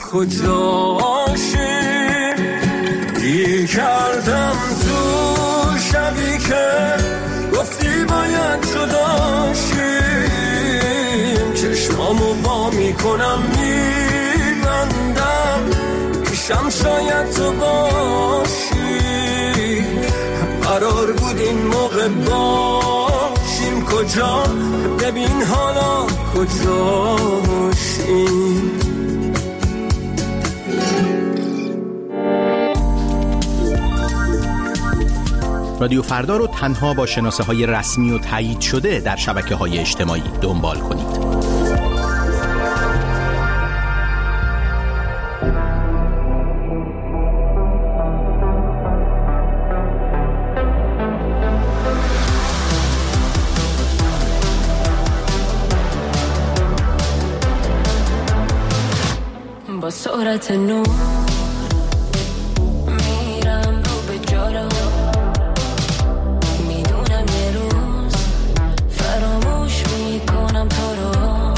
کجاشیم، گیر کردم تو شبی که گفتی باید جدا شیم، چشمامو وا میکنم میبندم، میشم شاید تو باشی، قرار بود این موقع باشیم، کجا ببین حالا کجاشیم. رادیو فردا رو تنها با شناسه‌های رسمی و تایید شده در شبکه‌های اجتماعی دنبال کنید. با سرعت نور میرم رو به جلو، میدونم یه روز فراموش میکنم تو رو.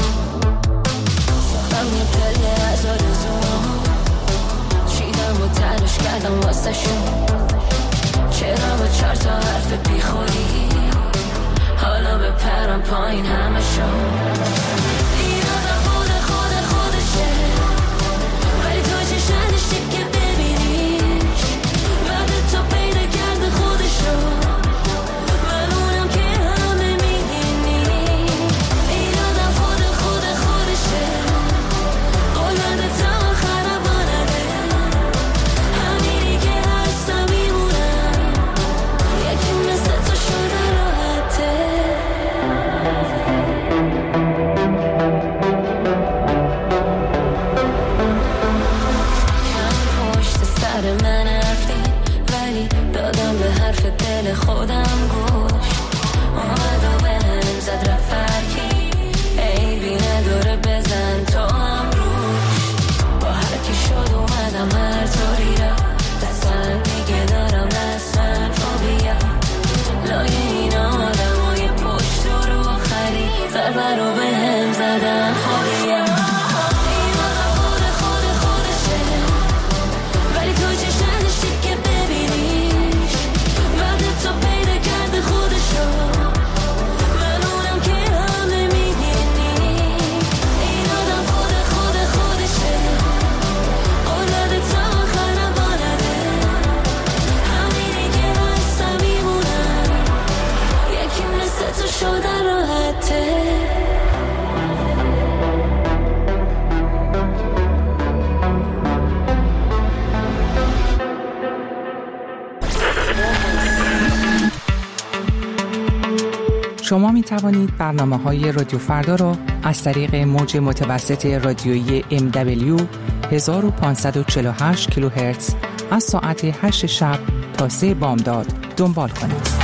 ساختم یه پله از آرزوام، چیدم و تلاش کردم واسه شون. چرا با 4 تا حرف بیخوری حالا بپرم پایین همه شون. خودم گوش اومد و بهم زد رفرکی، عیبی نداره بزن تو هم روش. با هرکی شد اومدم هر طوری را دستم دیگه دارم رسمن فوبیا. لای این آدمای پشت رو خری ضربه رو بهم زدن خودیا. شما می توانید برنامه‌های رادیو فردا را از طریق موج متوسط رادیویی MW 1548 کیلوهرتز از ساعت 8 شب تا 3 بامداد دنبال کنید.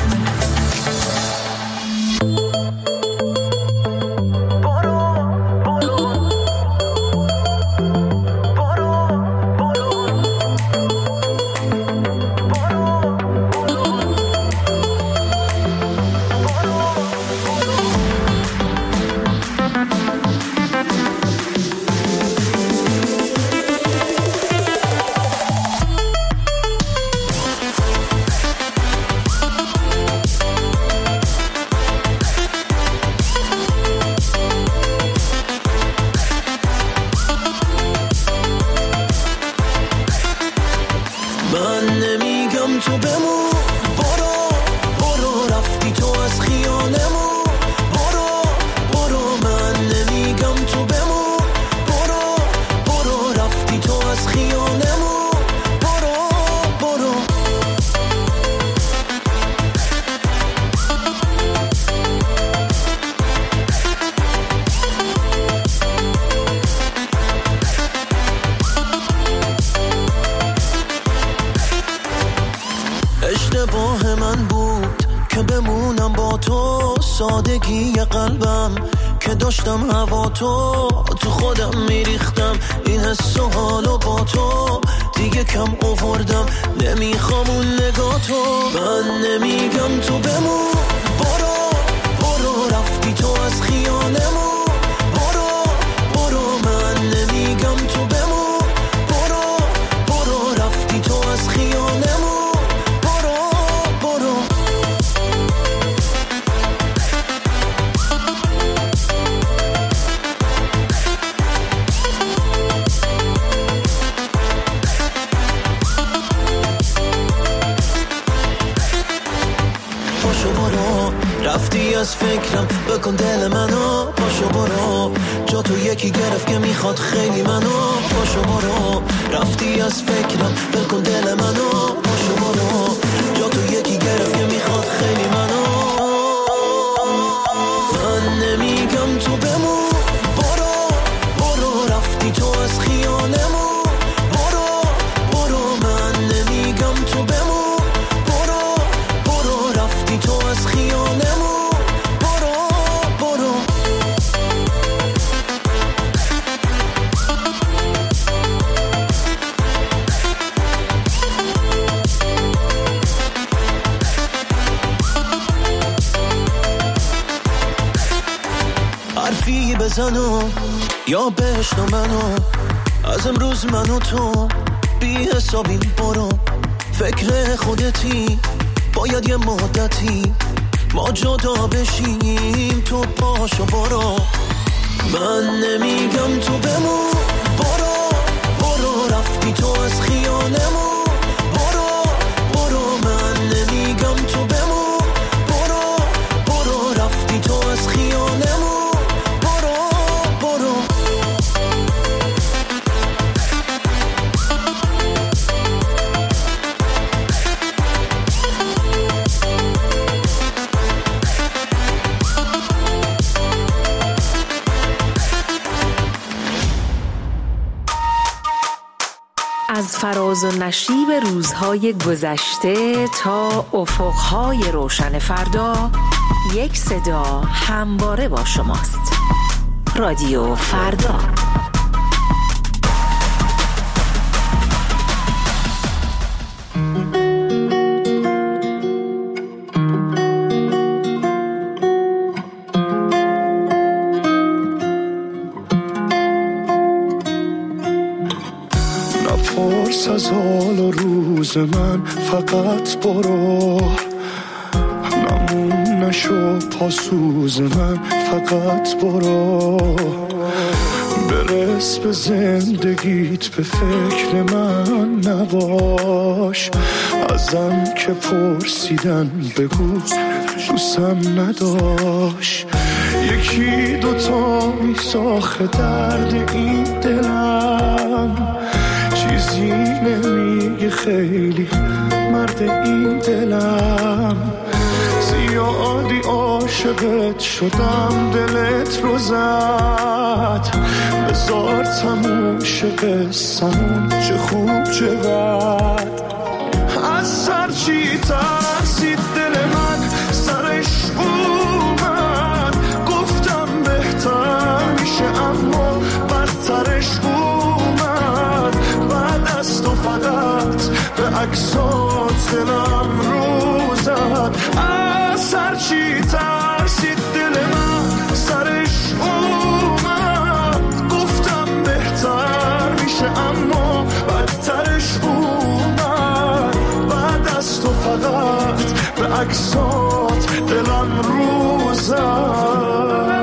اشتباه من بود که بمونم با تو، سادگی قلبم که داشتم هوا تو خودم میریختم، این حس و حالو با تو دیگه کم آوردم، نمیخوام اون نگاه تو. من نمیگم تو بمون، برو رفتی تو از خیالمون، برو من نمیگم تو بمون، برو رفتی تو از خیالمون. از فکرم بکن دل منو پاشو برو جا تو یکی گرفت که میخواد خیلی منو پاشو برو رفتی از فکرم بکن دل منو پاشو برو جا تو یکی گرفت که میخواد خیلی منو من نمیگم تو بمون برو برو رفتی تو از خیالمون برو برو من نمیگم تو بمون برو برو رفتی تو از خیالمون برو برو حرفی بزنو یا بشنو منو از امروز منو تو بی حسابیم برو فکر خودتی باید یه مدتی ما جدا بشیم تو پاشو برو من نمیگم تو بمون برو برو رفتی تو از خیالمون برو برو من نمیگم تو بمون برو برو رفتی تو از خیالمون از فراز و نشیب روزهای گذشته تا افقهای روشن فردا یک صدا همواره با شماست. رادیو فردا. از حال و روز من فقط برو نمون نشو پاسوز من فقط برو برس به زندگیت به فکر من نباش ازم که پرسیدن بگو دوستم نداشت یکی دوتا میساخه درد این دلم چیزی نمیگه خیلی مرد این دلم زیادی عاشقت شدم دلت رو زد بذار تموم شه قصه‌مون چه خوب چه بد از سر چی ترسید دل من سرش اومد گفتم بهتر میشه اما بدترش اومد بعد از تو فقط به عکسات دلم رو زد از سر چی ترسید دل من سرش اومد گفتم بهتر میشه اما بدترش اومد بعد از تو فقط به عکسات دلم رو زد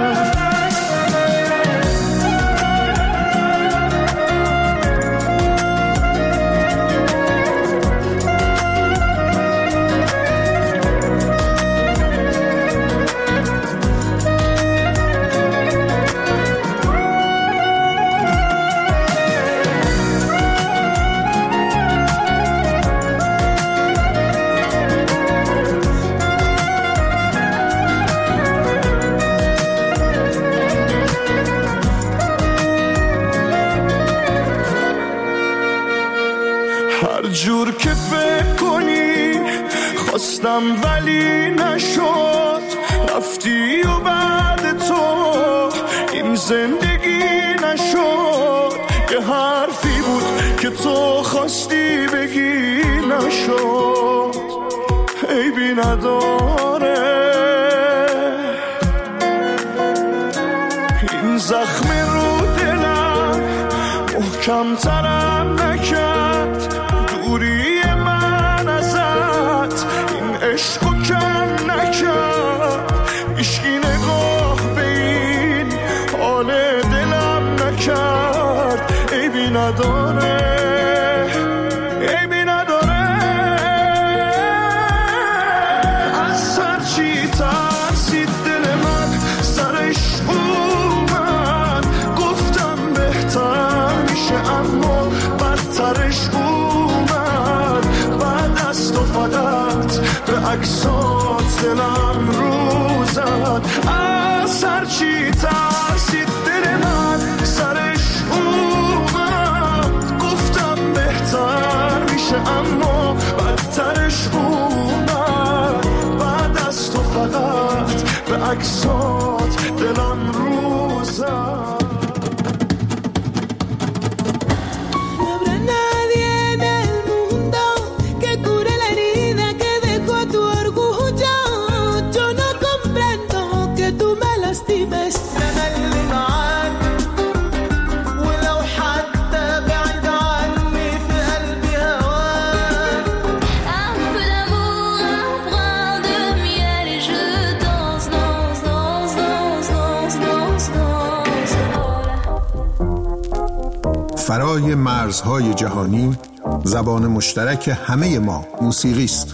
جور که فکر کنی خواستم ولی نشد رفتی و بعد تو این زندگی نشد یه حرفی بود که تو خواستی بگی نشد عیبی نداره این زخم رو دلم محکم ترم نکرد دوری من ازت این عشقو کم نکرد هیچکی نگاه به این حال دلم نکرد عیبی نداره عیبی نداره از سر چی ترسی بدترش اومد. بعد از تو فقط به عکسات دلم رو زد. از هرچی ترسید دل من سرش اومد. گفتم بهتر میشه اما بدترش اومد. بعد از تو فقط به عکسات دلم رو زد. فرای مرزهای جهانی، زبان مشترک همه ما موسیقی است.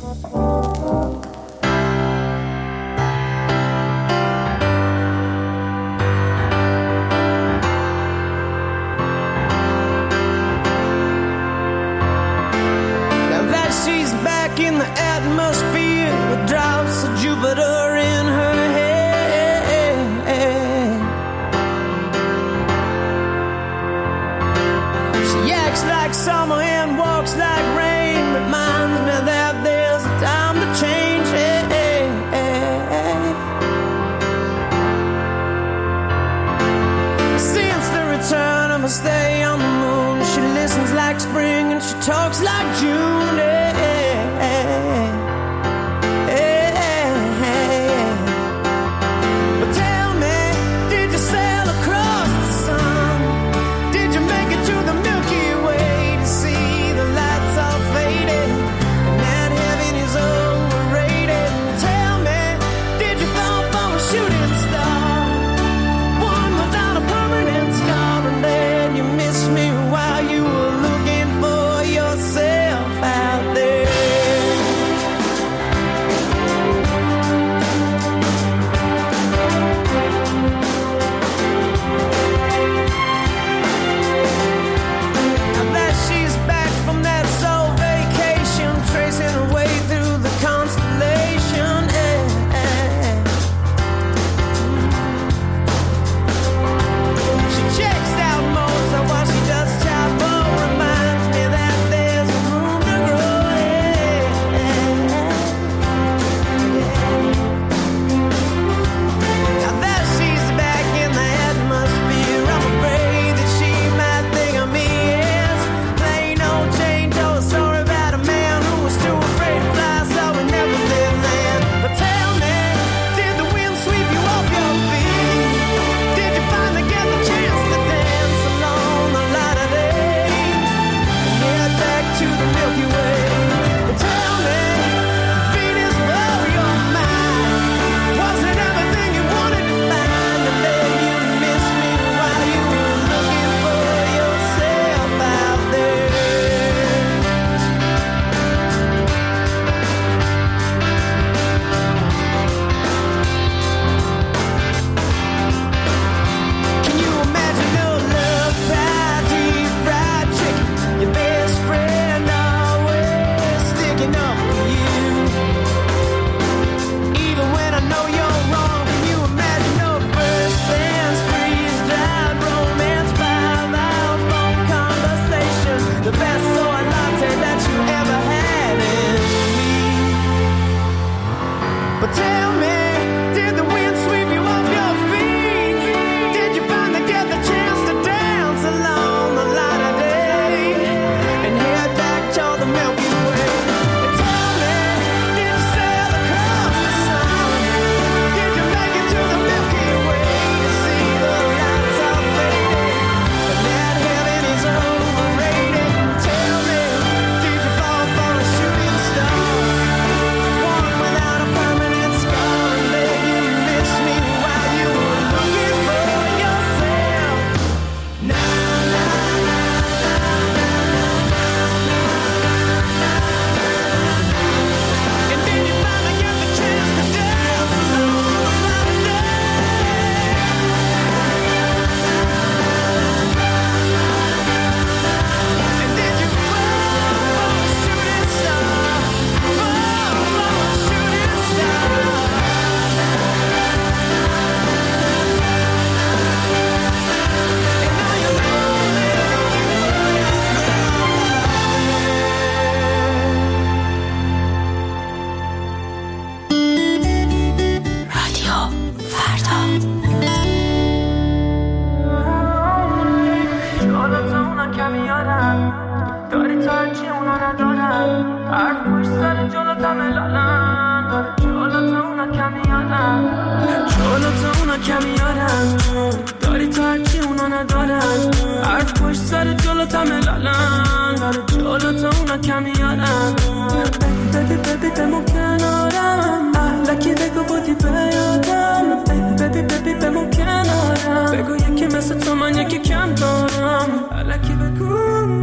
سر جلوت همه لالن داره جلوت اونا کمیارن جلوت اونا کمیارن داری تو هرچی اونا ندارن حرف پشت سر جلوت همه لالن داره جلوت اونا کمیارن ببی ببی بمون کنارم لکی بگو بودی بیادم ببی ببی بمون کنارم بگو یکی مثل تو من یکی کم دارم لکی بگو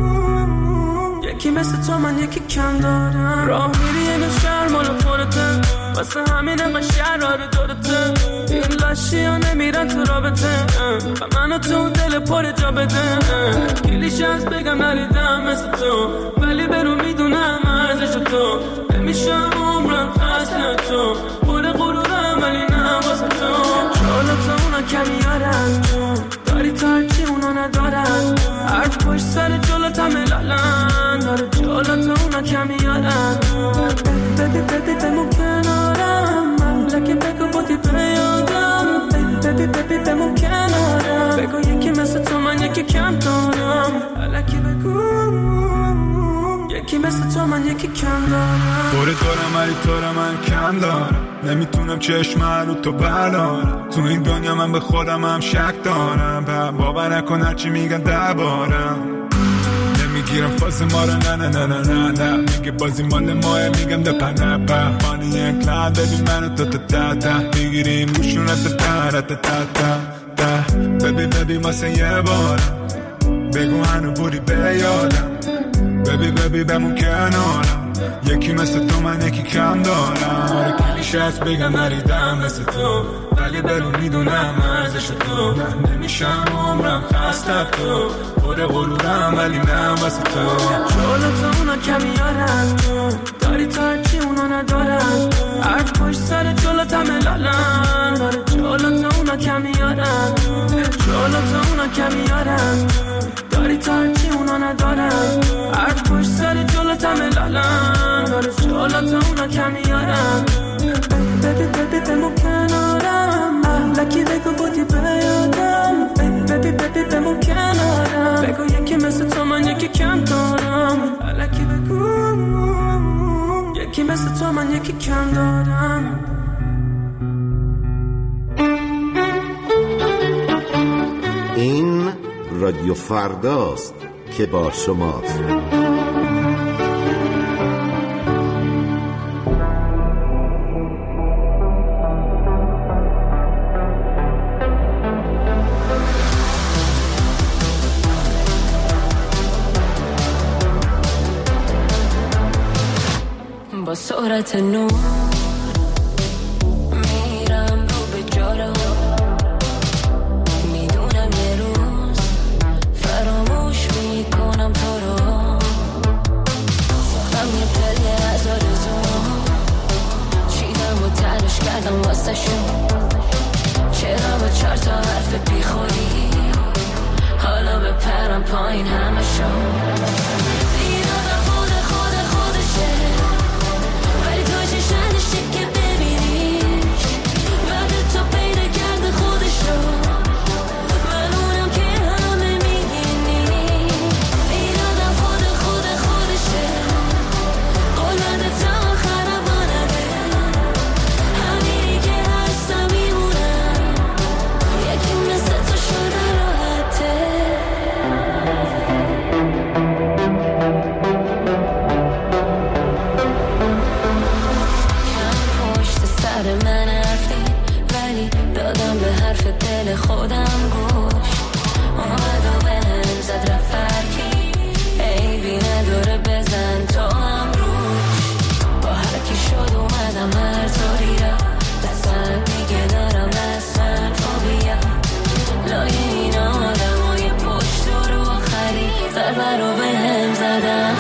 یکی مثل تو من یکی کم دارم راه میری یه شهر مالا پرته واسه همین انقدر شهر رو دورته این لاشی ها نمیرن تو رابطه و منو تو دل پر جا بده کلیش از بگم نریدم مثل تو ولی برو میدونم ارزش تو نمیشم عمرم خسته تو پر غرورم ولی نه واسه تو جلوت اونا کمیارن داری تا هرچی اونا ندارن حرف پشت سر جلوت همه لالن داره جلوت اونا کمیارن ببی ببی بمون کنارم لکی بگو بودی بیادم ببی ببی بمون کنارم بگو یکی مثل تو من یکی کم دارم لکی بگو یکی مثل تو من یکی کم دارم دور دارم ولی تو رو من کم دارم نمیتونم چشم رو تو بردارم تو این دنیا من به خودم هم شک دارم باور نکن هرچی میگن دربارم نمیگیرم فاز ما رو نه نه نه نه نه نه میگه بازی مال ماه میگم ده پنه بانی یک لد ببین منو تا تا تا تا میگیریم گوشونت تا تا تا تا ببی ببی واسه یه بارم بگو هنو بودی بیادم ببی ببی بمون کنارم یکی مثل تو من یکی کم دارم کلیش هست بگم نریدم مثل تو ولی برو میدونم ارزش تو نمیشم عمرم خسته تو پر غرورم ولی نه واسه تو جلوت اونا کمیارن داری تا هرچی اونا ندارن حرف پشت سر جلوت همه لالن داره جلوت اونا کمیارن جلوت اونا کمیارن داری تا هرچی اونا ندارن حرف پشت سر جلوت همه لالن داره جلوت اونا کمیارن ببی ببی بمون کنارم لکی بگو بودی بیادم ببی ببی بمون کنارم بگو یکی مثل تو من یکی کم دارم لکی بگو یکی مثل تو من یکی کم دارم این رادیو فرداست که با شماست. با سرعت نور میرم رو به جارو میدونم یه روز فراموش میکنم تو رو ساختم یه پله از آرزوم چیدم و تنش کردم واسه شون چرا با 4 تا حرف بیخوری حالا بپرم پایین همه شون نداشته که ببینیش بعد تو پیدا کرده خودش رو من اونم که همه میگینی این آدم خودشه قول بده تا آخرم نده همینی که هستم میمونم یکی مثل تو شده راحته من رفتی ولی دادم به حرف دل خودم گوش اومد و بهم زد رفرکی عیبی نداره بزن تو هم روش با هرکی شد اومدم هر طوری را دستم دیگه دارم دستم فوبیا لای این آدم های پشت رو آخری ضربه رو بهم زدم